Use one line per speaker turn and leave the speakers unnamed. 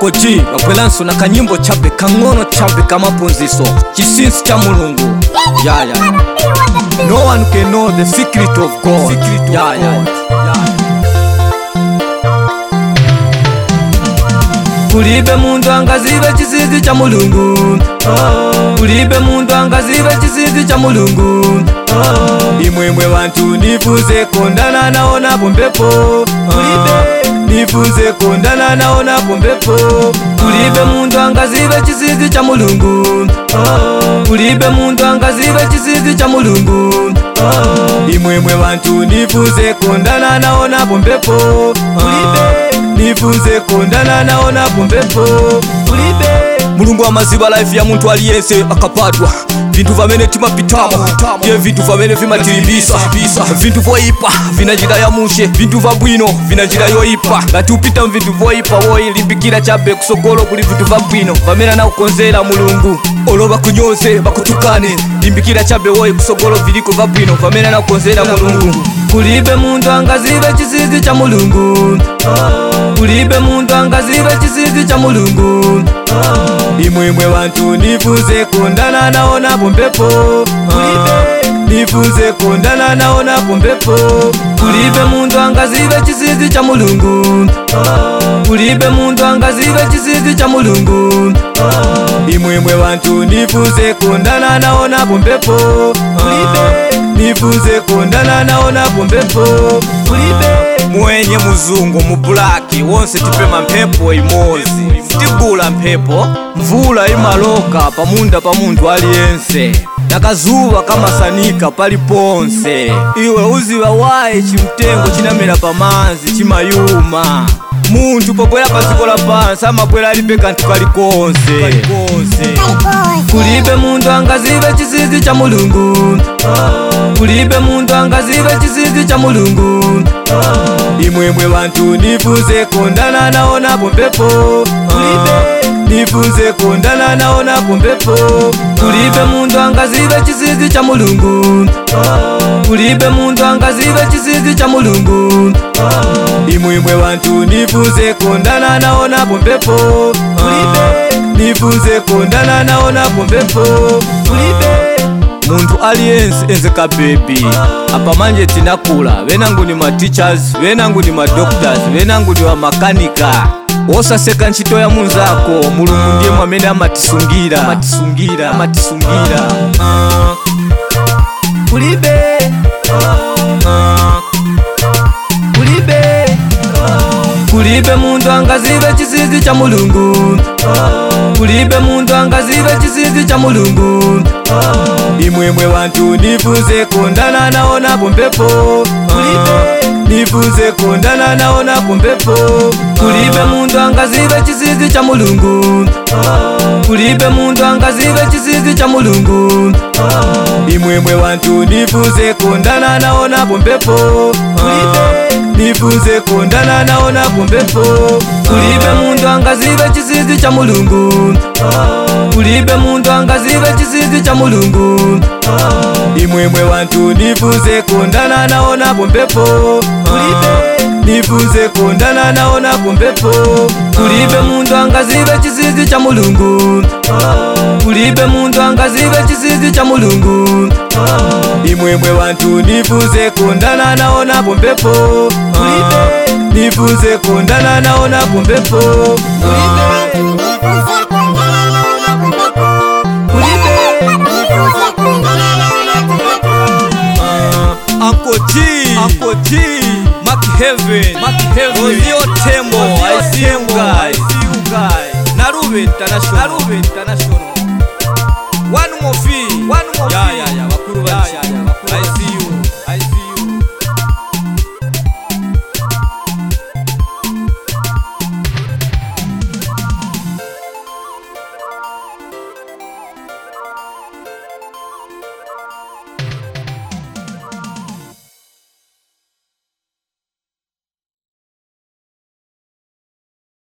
Uncle G babwelanso na kanyimbo chabe kangono chabe kamapunziso chisinsi cha mulungu. No one can know the secret of God. Kulibe muntu angazibe chisinsi cha mulungu. Kulibe muntu angazibe chisinsi cha mulungu. Imwemwe bantu nifuze kondana naona pombepo. Nifuze kondana naona pombepo. Kulibe muntu angazibe chisinsi cha mulungu. Kulibe muntu angazibe chisinsi cha mulungu. Imwemwe bantu nifuze kondana naona pombepo. Nifuze kondana naona pombepo. Mulungu amaziba life ya muntu aliyense akapatwa. Vintu vamene timapitamo ye vintu vamene vimatiribisa. Vintu voipa vinajira ya mushe, vintu vabwino vinajira yoipa. Ngati upita mvintu voipa woilimbikira chabe kusogolo kuli vintu vabwino vamene na ukonzera mulungu. Oloba kunyoze bakutukane, limbikira chabe woi kusogolo viliko vabwino vamene na ukonzera mulungu. Kulibe muntu angazibe chisinsi cha mulungu. Kulibe muntu angazibe chisinsi cha mulungu. Imwemwe bantu nifuze kondana naona pombepo. Nifuze kondana naona pombepo. Kulibe muntu angazibe chisinsi cha mulungu. Kulibe muntu angazibe chisinsi cha mulungu. Imwemwe bantu nifuze kondana naona pombepo. Nifuze kondana naona pombepo. Mwenye muzungu mubulaki wonse tipema mphepo imozi. Tigula mphepo mvula imaloka pamunda pa muntu aliyense. Nakazuba kamasanika paliponse. Iwe uziwa wae chimtengo chinamera pamanzi chimayuma. Muntu pobwera paziko la pansi amabwera alibe kantu kalikonse. Kulibe muntu angazibe chisinsi cha mulungu. Kulibe muntu angazibe chisinsi cha mulungu. Imwemwe bantu nifuze kondana naona pombepo. Nifuze kondana naona pombepo. Kulibe muntu angazibe chisinsi cha mulungu. Kulibe muntu angazibe chisinsi cha mulungu. Imwemwe bantu nifuze kondana naona pombepo. Nifuze kondana naona pombepo. Muntu aliyense enzeka baby. Apa manje tinakula. Venangu ni ma teachers, venangu ni ma doctors, venangu ni wa makanika. Osaseka nchito ya munzako. Mulungu ndiye mwamene amatisungira. Kulibe Kulibe muntu angazibe chisinsi cha mulungu. Kulibe muntu angazibe chisinsi cha mulungu. Imwemwe bantu nifuze kondana naona pombepo. Nifuze kondana naona pombepo. Kulibe muntu angazibe chisinsi cha mulungu. Kulibe muntu angazibe chisinsi cha mulungu. Imwemwe bantu nifuze kondana naona pombepo. Nifuze kondana naona pombepo. Kulibe muntu angazibe chisinsi cha mulungu. Kulibe muntu angazibe chisinsi cha mulungu. Imwemwe bantu nifuze kondana naona pombepo. Nifuze kondana naona pombepo. Kulibe muntu angazibe chisinsi cha mulungu. Kulibe muntu angazibe chisinsi cha mulungu. Imwemwe bantu nifuze kondana naona pombepo. Nifuze kondana naona pombepo. Uncle G, Mark Heaven, Ozio Tembo, I see you guys. Narube International.